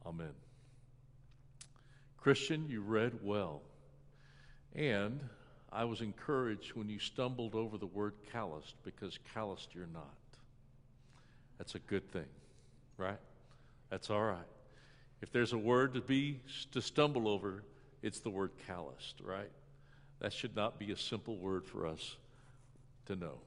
Amen. Christian, you read well. And I was encouraged when you stumbled over the word calloused, because calloused you're not. That's a good thing, right? That's all right. If there's a word to stumble over, it's the word calloused, right? That should not be a simple word for us to know.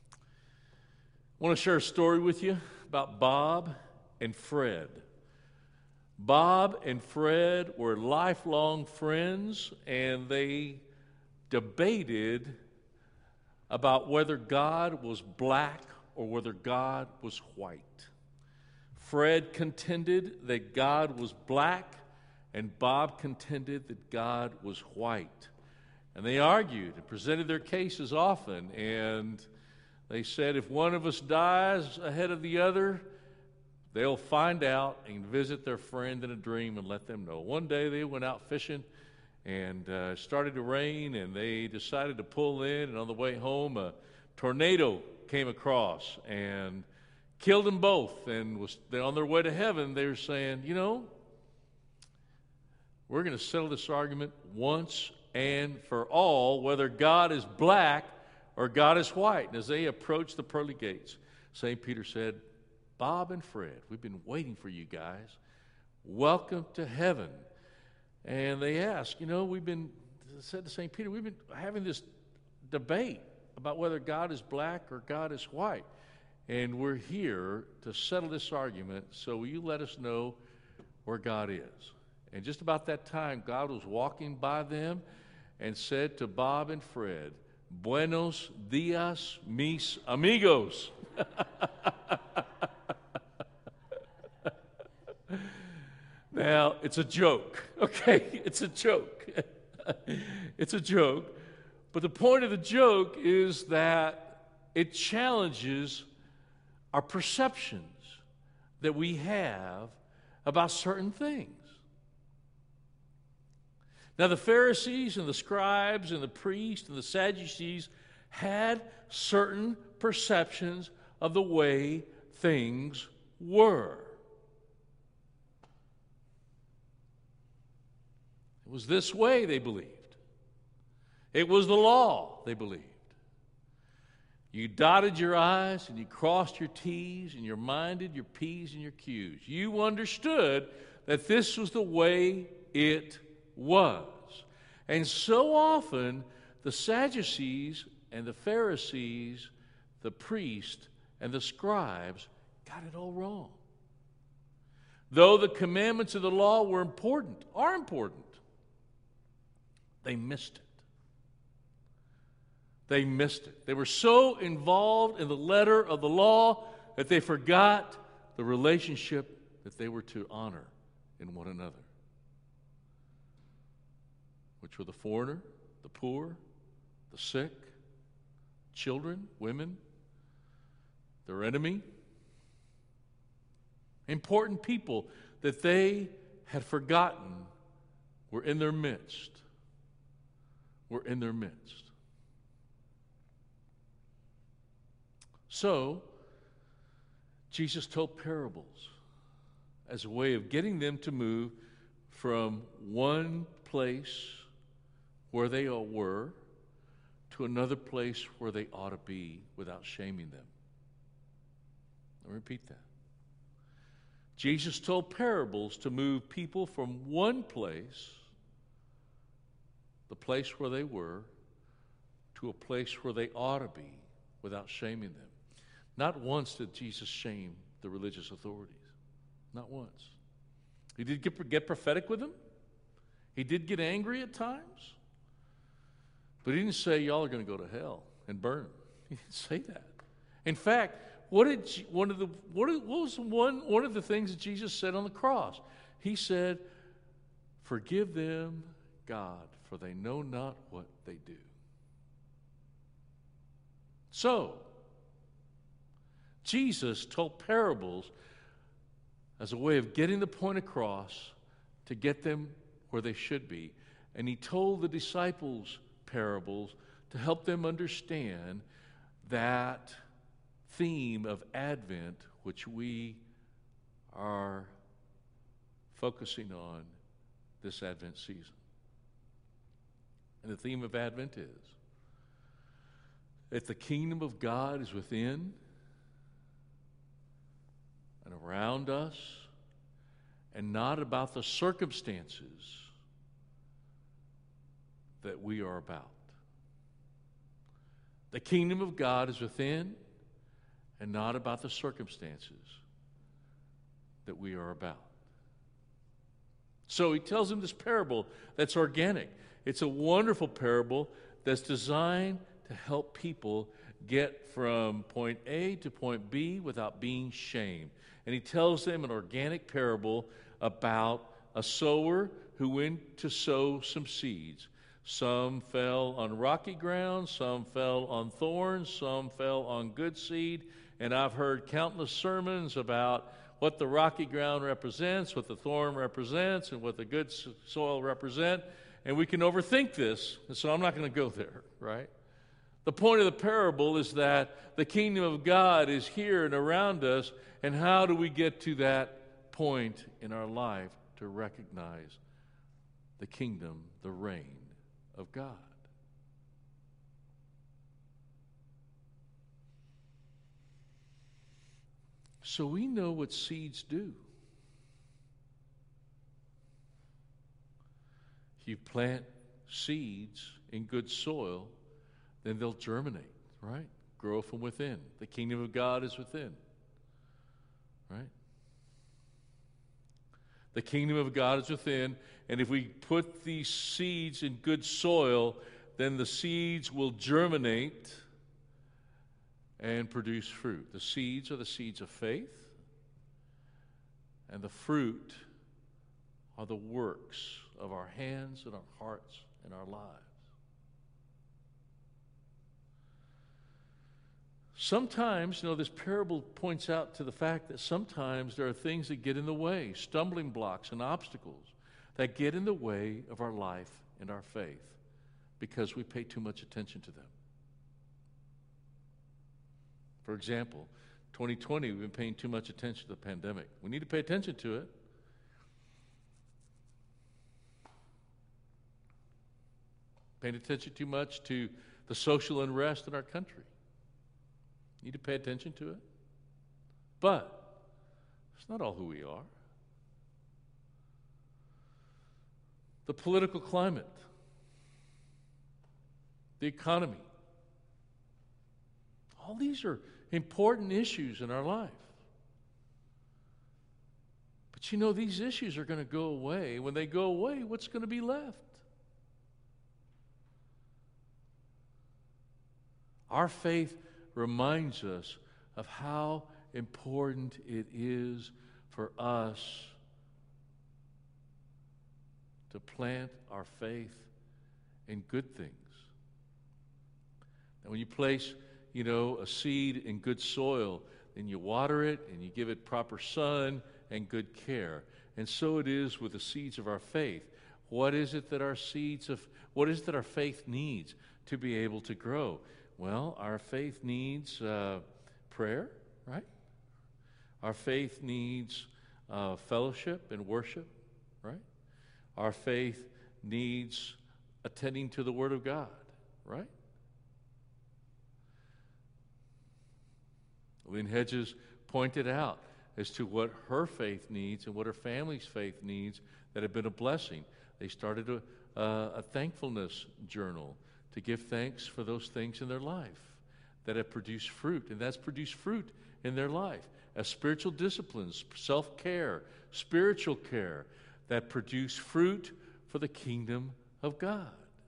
I want to share a story with you about Bob and Fred. Bob and Fred were lifelong friends, and they debated about whether God was black or whether God was white. Fred contended that God was black, and Bob contended that God was white. And they argued and presented their cases often, and they said if one of us dies ahead of the other, they'll find out and visit their friend in a dream and let them know. One day they went out fishing, and it started to rain, and they decided to pull in, and on the way home a tornado came across and killed them both. And on their way to heaven, they were saying, we're going to settle this argument once and for all, whether God is black or God is white. And as they approached the pearly gates, St. Peter said, Bob and Fred, we've been waiting for you guys. Welcome to heaven. And they asked, said to St. Peter, we've been having this debate about whether God is black or God is white. And we're here to settle this argument, so will you let us know where God is? And just about that time, God was walking by them and said to Bob and Fred, Buenos dias, mis amigos. Now, it's a joke, okay? It's a joke. It's a joke. But the point of the joke is that it challenges our perceptions that we have about certain things. Now, the Pharisees and the scribes and the priests and the Sadducees had certain perceptions of the way things were. It was this way, they believed. It was the law, they believed. You dotted your I's and you crossed your T's and you minded your P's and your Q's. You understood that this was the way it was. And so often, the Sadducees and the Pharisees, the priests and the scribes got it all wrong. Though the commandments of the law are important, they missed it. They missed it. They were so involved in the letter of the law that they forgot the relationship that they were to honor in one another, which were the foreigner, the poor, the sick, children, women, their enemy. Important people that they had forgotten were in their midst. Were in their midst. So, Jesus told parables as a way of getting them to move from one place where they all were to another place where they ought to be without shaming them. I'll repeat that. Jesus told parables to move people from one place, the place where they were, to a place where they ought to be without shaming them. Not once did Jesus shame the religious authorities. Not once. He did get prophetic with them. He did get angry at times. But he didn't say, y'all are going to go to hell and burn. He didn't say that. In fact, what was one of the things that Jesus said on the cross? He said, forgive them, God, for they know not what they do. So, Jesus told parables as a way of getting the point across to get them where they should be. And he told the disciples parables to help them understand that theme of Advent, which we are focusing on this Advent season. And the theme of Advent is that the kingdom of God is within and around us, and not about the circumstances that we are about. The kingdom of God is within and not about the circumstances that we are about. So he tells him this parable that's organic. It's a wonderful parable that's designed to help people get from point A to point B without being shamed. And he tells them an organic parable about a sower who went to sow some seeds. Some fell on rocky ground, some fell on thorns, some fell on good seed. And I've heard countless sermons about what the rocky ground represents, what the thorn represents, and what the good soil represent. And we can overthink this, and so I'm not going to go there, right? The point of the parable is that the kingdom of God is here and around us, and how do we get to that point in our life to recognize the kingdom, the reign of God? So we know what seeds do. If you plant seeds in good soil, then they'll germinate, right? Grow from within. The kingdom of God is within, right? The kingdom of God is within, and if we put these seeds in good soil, then the seeds will germinate and produce fruit. The seeds are the seeds of faith, and the fruit are the works of our hands and our hearts and our lives. Sometimes, this parable points out to the fact that sometimes there are things that get in the way, stumbling blocks and obstacles that get in the way of our life and our faith because we pay too much attention to them. For example, 2020, we've been paying too much attention to the pandemic. We need to pay attention to it. Paying attention too much to the social unrest in our country. Need to pay attention to it. But it's not all who we are. The political climate, the economy, all these are important issues in our life. But these issues are going to go away. When they go away, what's going to be left? Our faith reminds us of how important it is for us to plant our faith in good things. And when you place, a seed in good soil, then you water it and you give it proper sun and good care. And so it is with the seeds of our faith. What is it that our faith needs to be able to grow? Well, our faith needs prayer, right? Our faith needs fellowship and worship, right? Our faith needs attending to the Word of God, right? Lynn Hedges pointed out as to what her faith needs and what her family's faith needs that have been a blessing. They started a thankfulness journal to give thanks for those things in their life that have produced fruit, and that's produced fruit in their life as spiritual disciplines, self-care, spiritual care that produce fruit for the kingdom of God.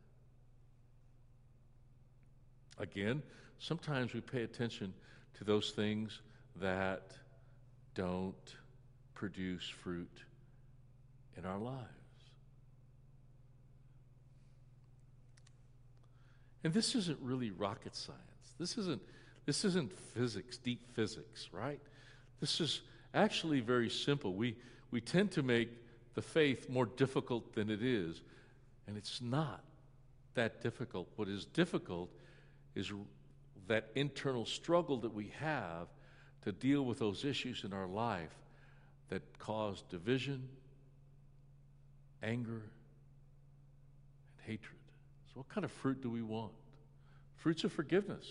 Again, sometimes we pay attention to those things that don't produce fruit in our lives. And this isn't really rocket science. This isn't physics, deep physics, right? This is actually very simple. We tend to make the faith more difficult than it is, and it's not that difficult. What is difficult is that internal struggle that we have to deal with those issues in our life that cause division anger, and hatred. So what kind of fruit do we want? Fruits of forgiveness.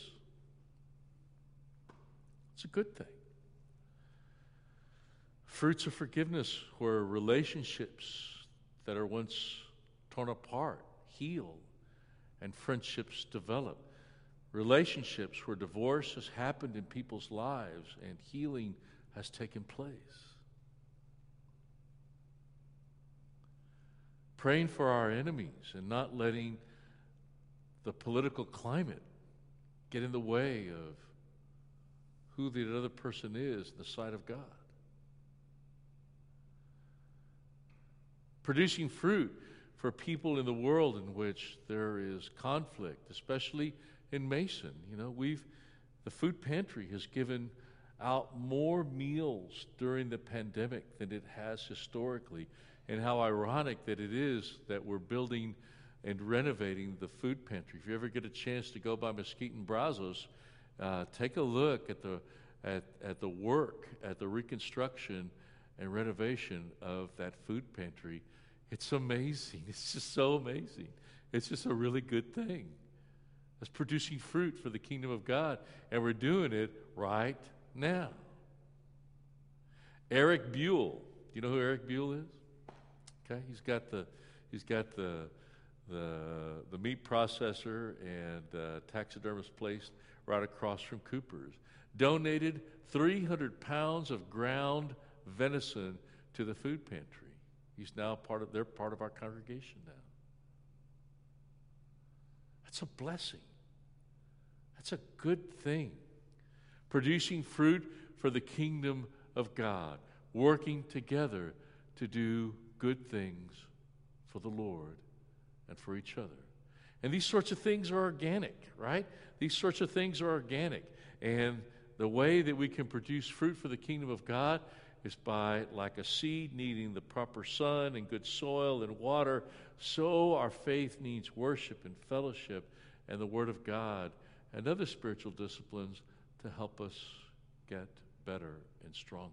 It's a good thing. Fruits of forgiveness where relationships that are once torn apart heal and friendships develop. Relationships where divorce has happened in people's lives and healing has taken place. Praying for our enemies and not letting the political climate get in the way of who the other person is in the sight of God. Producing fruit for people in the world in which there is conflict, especially in Mason. You know, the food pantry has given out more meals during the pandemic than it has historically. And how ironic that it is that we're building and renovating the food pantry. If you ever get a chance to go by Mesquite and Brazos, take a look at the work, at the reconstruction and renovation of that food pantry. It's amazing. It's just so amazing. It's just a really good thing. It's producing fruit for the kingdom of God, and we're doing it right now. Eric Buell. Do you know who Eric Buell is? Okay, he's got the meat processor and taxidermist place right across from Cooper's. Donated 300 pounds of ground venison to the food pantry. He's now they're part of our congregation now. That's a blessing. That's a good thing. Producing fruit for the kingdom of God, working together to do good things for the Lord and for each other. And these sorts of things are organic, right? These sorts of things are organic. And the way that we can produce fruit for the kingdom of God is by, like a seed needing the proper sun and good soil and water, so our faith needs worship and fellowship and the Word of God and other spiritual disciplines to help us get better and stronger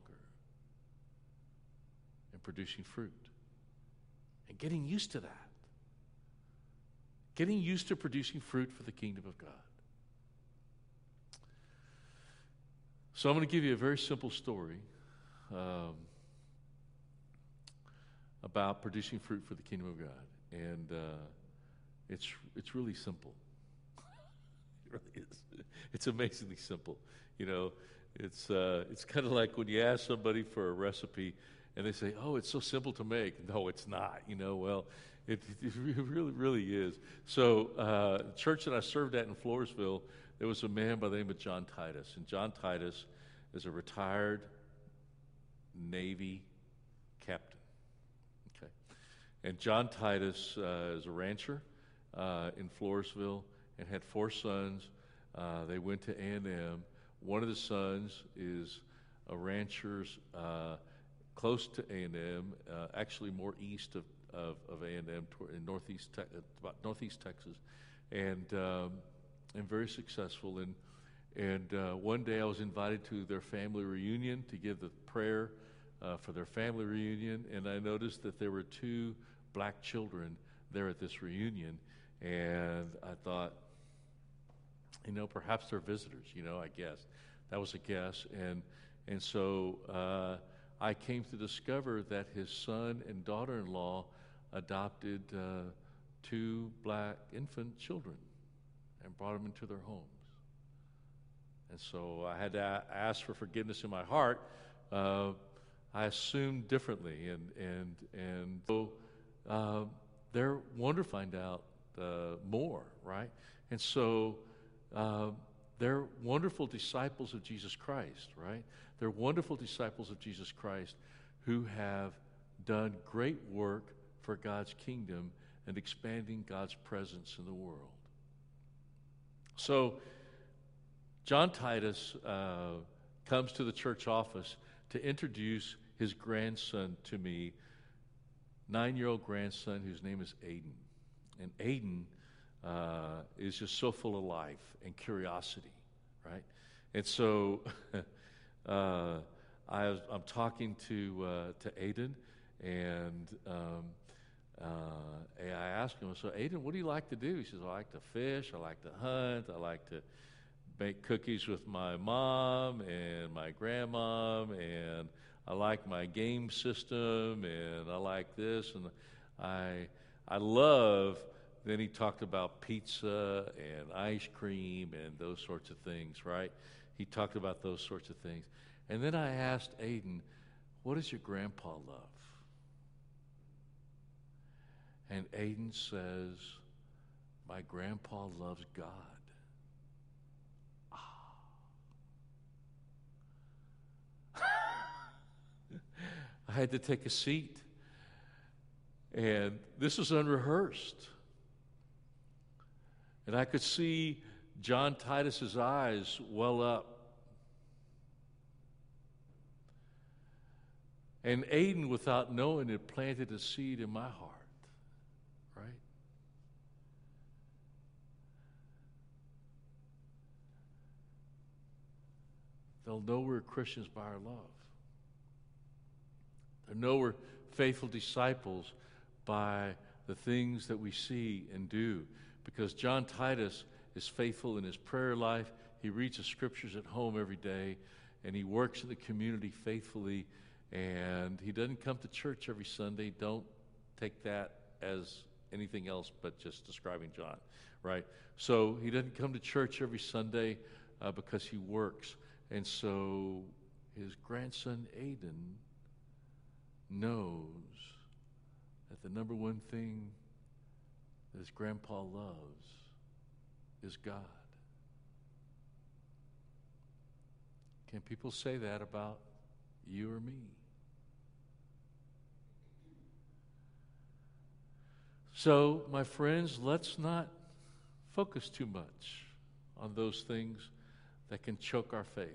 in producing fruit. And getting used to that. Getting used to producing fruit for the kingdom of God. So I'm going to give you a very simple story about producing fruit for the kingdom of God. And it's really simple. It really is. It's amazingly simple. You know, it's kind of like when you ask somebody for a recipe and they say, "Oh, it's so simple to make." No, it's not. You know, well, it really, really is. So, the church that I served at in Floresville, there was a man by the name of John Titus, and John Titus is a retired Navy captain. Okay, and John Titus is a rancher in Floresville and had 4 sons. They went to A&M. One of the sons is a rancher's close to A&M, actually more east of A&M, in about northeast Texas, and very successful. And one day I was invited to their family reunion to give the prayer for their family reunion, and I noticed that there were 2 black children there at this reunion, and I thought, you know, perhaps they're visitors, you know, I guess. That was a guess. And so I came to discover that his son and daughter-in-law adopted 2 black infant children and brought them into their homes. And so I had to ask for forgiveness in my heart. I assumed differently, and so they're wonder to find out more, right? And so they're wonderful disciples of Jesus Christ, right? They're wonderful disciples of Jesus Christ who have done great work for God's kingdom and expanding God's presence in the world. So John Titus comes to the church office to introduce his grandson to me, 9-year-old grandson whose name is Aiden. And Aiden is just so full of life and curiosity, right? And so I'm talking to Aiden, and And I asked him, so Aiden, what do you like to do? He says, I like to fish, I like to hunt, I like to make cookies with my mom and my grandmom, and I like my game system, and I like this, and I love. Then he talked about pizza and ice cream and those sorts of things, right? He talked about those sorts of things. And then I asked Aiden, what does your grandpa love? And Aiden says, my grandpa loves God. I had to take a seat. And this was unrehearsed. And I could see John Titus's eyes well up. And Aiden, without knowing it, planted a seed in my heart, right? They'll know we're Christians by our love. They'll know we're faithful disciples by the things that we see and do. Because John Titus is faithful in his prayer life. He reads the scriptures at home every day, and he works in the community faithfully, and he doesn't come to church every Sunday. Don't take that as anything else but just describing John, right? So he doesn't come to church every Sunday because he works. And so his grandson, Aiden, knows that the number one thing that his grandpa loves is God. Can people say that about you or me? So, my friends, let's not focus too much on those things that can choke our faith,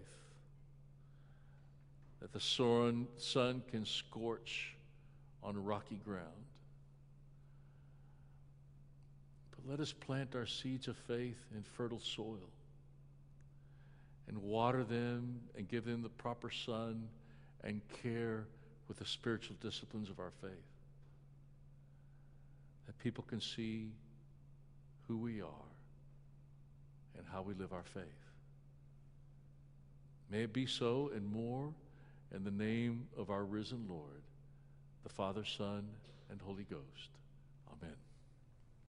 that the sun can scorch on rocky ground. But let us plant our seeds of faith in fertile soil and water them and give them the proper sun and care with the spiritual disciplines of our faith, that people can see who we are and how we live our faith. May it be so and more in the name of our risen Lord, the Father, Son, and Holy Ghost. Amen.